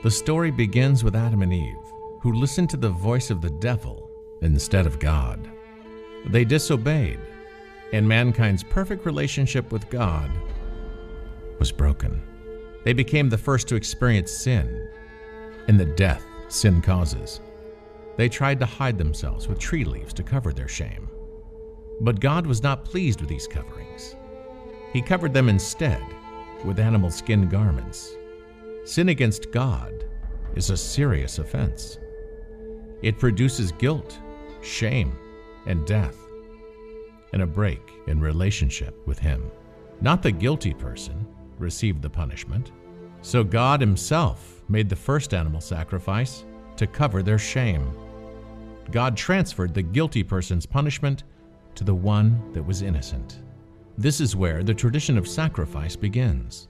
The story begins with Adam and Eve, who listened to the voice of the devil instead of God. They disobeyed, and mankind's perfect relationship with God was broken. They became the first to experience sin and the death sin causes. They tried to hide themselves with tree leaves to cover their shame. But God was not pleased with these coverings. He covered them instead with animal skin garments. Sin against God is a serious offense. It produces guilt, shame, and death, and a break in relationship with Him. Not the guilty person received the punishment. So God Himself made the first animal sacrifice to cover their shame. God transferred the guilty person's punishment to the one that was innocent. This is where the tradition of sacrifice begins.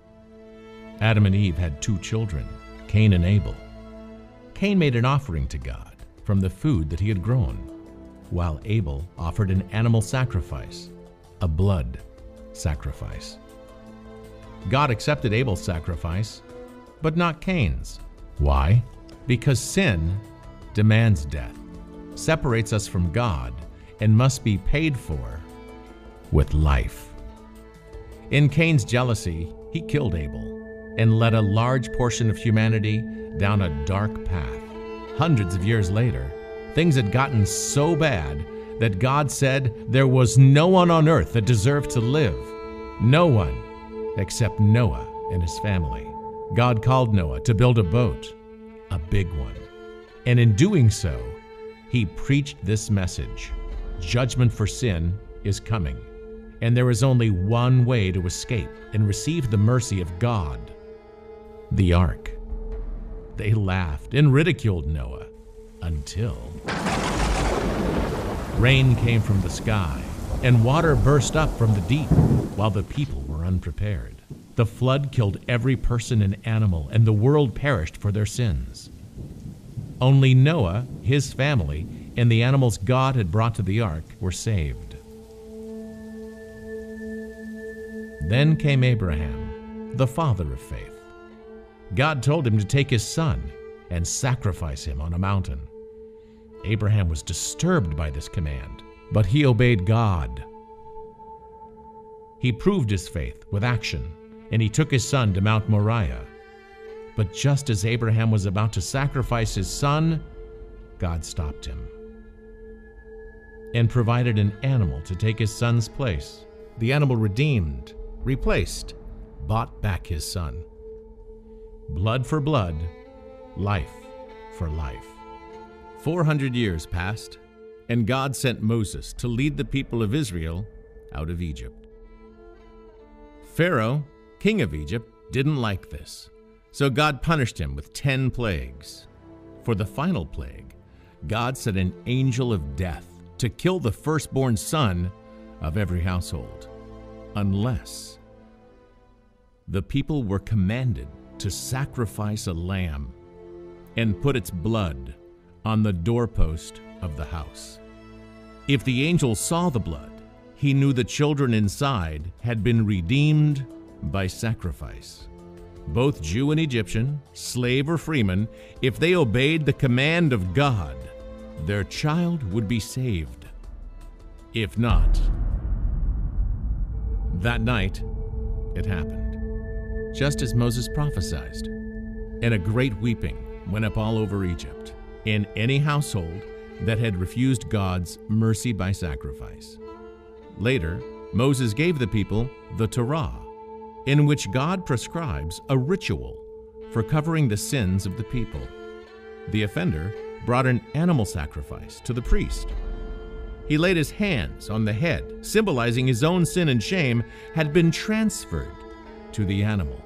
Adam and Eve had 2 children, Cain and Abel. Cain made an offering to God from the food that he had grown, while Abel offered an animal sacrifice, a blood sacrifice. God accepted Abel's sacrifice, but not Cain's. Why? Because sin demands death, separates us from God, and must be paid for with life. In Cain's jealousy, he killed Abel and led a large portion of humanity down a dark path. Hundreds of years later, things had gotten so bad that God said there was no one on earth that deserved to live. No one except Noah and his family. God called Noah to build a boat, a big one. And in doing so, he preached this message: judgment for sin is coming, and there is only one way to escape and receive the mercy of God: the ark. They laughed and ridiculed Noah until rain came from the sky and water burst up from the deep while the people were unprepared. The flood killed every person and animal, and the world perished for their sins. Only Noah, his family, and the animals God had brought to the ark were saved. Then came Abraham, the father of faith. God told him to take his son and sacrifice him on a mountain. Abraham was disturbed by this command, but he obeyed God. He proved his faith with action, and he took his son to Mount Moriah. But just as Abraham was about to sacrifice his son, God stopped him and provided an animal to take his son's place. The animal redeemed, replaced, bought back his son. Blood for blood, life for life. 400 years passed, and God sent Moses to lead the people of Israel out of Egypt. Pharaoh, king of Egypt, didn't like this, so God punished him with 10 plagues. For the final plague, God sent an angel of death to kill the firstborn son of every household, unless the people were commanded to sacrifice a lamb and put its blood on the doorpost of the house. If the angel saw the blood, he knew the children inside had been redeemed by sacrifice. Both Jew and Egyptian, slave or freeman, if they obeyed the command of God, their child would be saved. If not, that night it happened, just as Moses prophesied, and a great weeping went up all over Egypt, in any household that had refused God's mercy by sacrifice. Later, Moses gave the people the Torah, in which God prescribes a ritual for covering the sins of the people. The offender brought an animal sacrifice to the priest. He laid his hands on the head, symbolizing his own sin and shame had been transferred to the animal.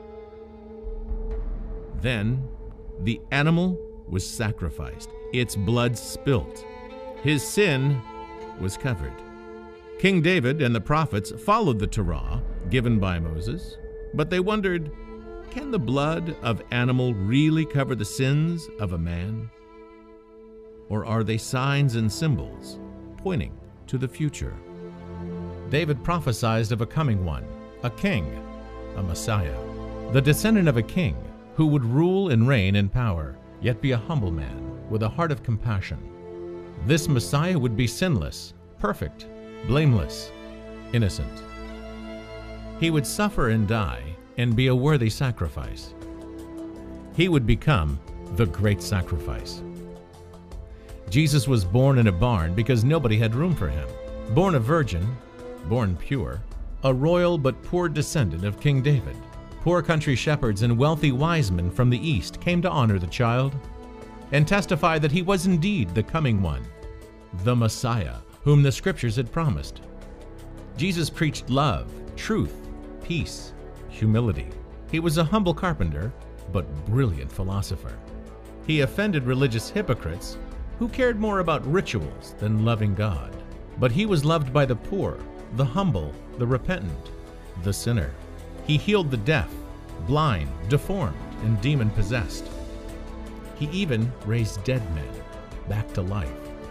Then the animal was sacrificed, its blood spilt. His sin was covered. King David and the prophets followed the Torah given by Moses, but they wondered, can the blood of animal really cover the sins of a man? Or are they signs and symbols pointing to the future? David prophesied of a coming one, a king, a Messiah. The descendant of a king who would rule and reign in power, yet be a humble man with a heart of compassion. This Messiah would be sinless, perfect, blameless, innocent. He would suffer and die and be a worthy sacrifice. He would become the great sacrifice. Jesus was born in a barn because nobody had room for him. Born a virgin, born pure, a royal but poor descendant of King David. Poor country shepherds and wealthy wise men from the east came to honor the child and testify that he was indeed the coming one, the Messiah, whom the scriptures had promised. Jesus preached love, truth, peace, humility. He was a humble carpenter, but brilliant philosopher. He offended religious hypocrites who cared more about rituals than loving God. But he was loved by the poor, the humble, the repentant, the sinner. He healed the deaf, blind, deformed, and demon-possessed. He even raised dead men back to life.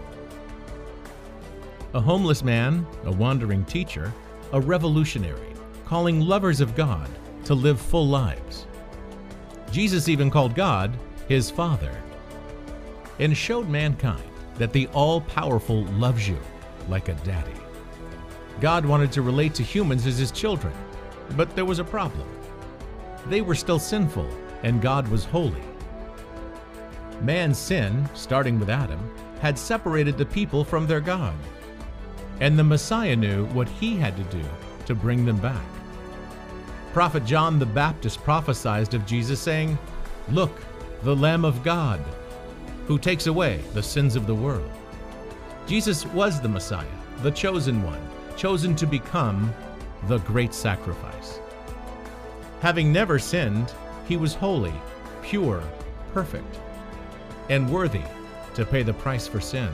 A homeless man, a wandering teacher, a revolutionary, calling lovers of God to live full lives. Jesus even called God his Father and showed mankind that the all-powerful loves you like a daddy. God wanted to relate to humans as his children, but there was a problem. They were still sinful, and God was holy. Man's sin, starting with Adam, had separated the people from their God, and the Messiah knew what he had to do to bring them back. Prophet John the Baptist prophesied of Jesus, saying, "Look, the Lamb of God, who takes away the sins of the world." Jesus was the Messiah, the chosen one, chosen to become the great sacrifice. Having never sinned, he was holy, pure, perfect, and worthy to pay the price for sin.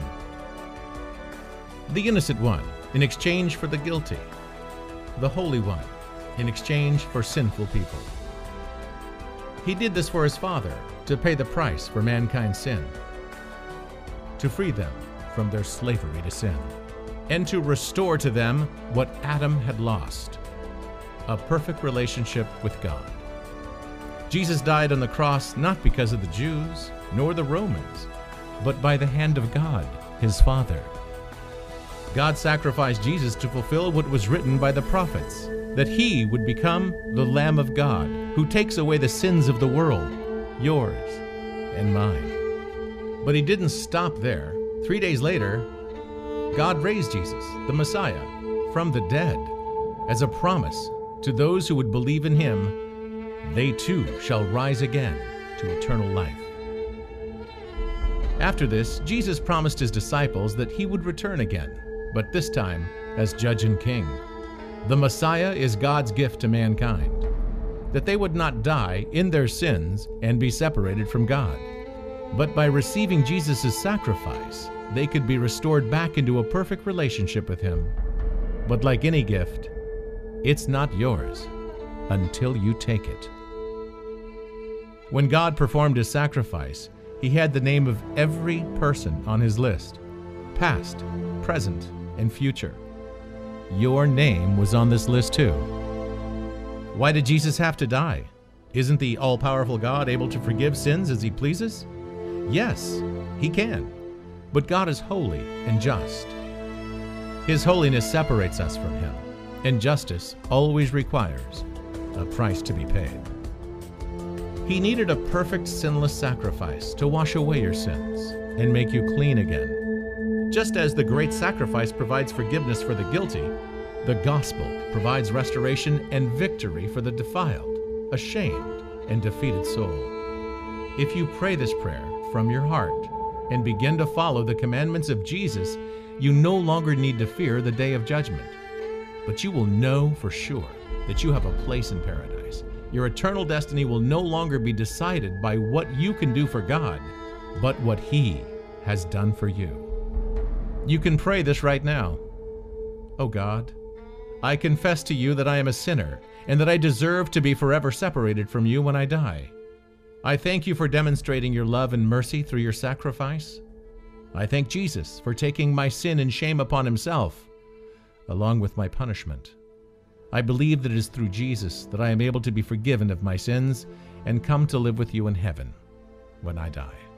The innocent one in exchange for the guilty, the holy one in exchange for sinful people. He did this for his Father to pay the price for mankind's sin, to free them from their slavery to sin, and to restore to them what Adam had lost, a perfect relationship with God. Jesus died on the cross not because of the Jews nor the Romans, but by the hand of God, his Father. God sacrificed Jesus to fulfill what was written by the prophets, that he would become the Lamb of God who takes away the sins of the world, yours and mine. But he didn't stop there. 3 days later, God raised Jesus, the Messiah, from the dead as a promise to those who would believe in him. They too shall rise again to eternal life. After this, Jesus promised his disciples that he would return again, but this time as judge and king. The Messiah is God's gift to mankind, that they would not die in their sins and be separated from God. But by receiving Jesus' sacrifice, they could be restored back into a perfect relationship with him. But like any gift, it's not yours until you take it. When God performed his sacrifice, he had the name of every person on his list, past, present, and future. Your name was on this list too. Why did Jesus have to die? Isn't the all-powerful God able to forgive sins as he pleases? Yes, he can. But God is holy and just. His holiness separates us from him, and justice always requires a price to be paid. He needed a perfect, sinless sacrifice to wash away your sins and make you clean again. Just as the great sacrifice provides forgiveness for the guilty, the gospel provides restoration and victory for the defiled, ashamed, and defeated soul. If you pray this prayer from your heart and begin to follow the commandments of Jesus, you no longer need to fear the day of judgment, but you will know for sure that you have a place in paradise. Your eternal destiny will no longer be decided by what you can do for God, but what he has done for you. You can pray this right now. Oh God, I confess to you that I am a sinner and that I deserve to be forever separated from you when I die. I thank you for demonstrating your love and mercy through your sacrifice. I thank Jesus for taking my sin and shame upon himself, along with my punishment. I believe that it is through Jesus that I am able to be forgiven of my sins and come to live with you in heaven when I die.